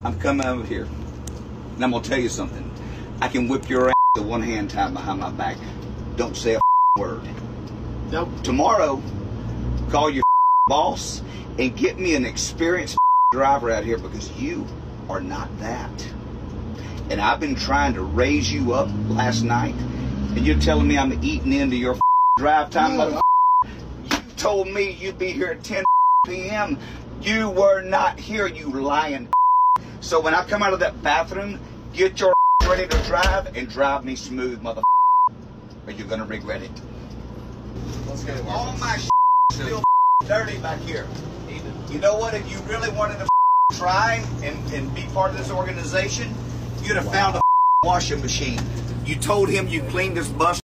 I'm coming over here. And I'm going to tell you something. I can whip your ass with one hand tied behind my back. Don't say a word. Nope. Tomorrow, call your boss and get me an experienced driver out here, because you are not that. And I've been trying to raise you up last night, and you're telling me I'm eating into your drive time, mother. You told me you'd be here at 10 p.m. You were not here, you lying. So when I come out of that bathroom, get your ready to drive and drive me smooth, mother. Or you're gonna regret it. Let's get it. All my still dirty back here. You know what? If you really wanted to try and be part of this organization, you'd have found a washing machine. You told him you cleaned this bus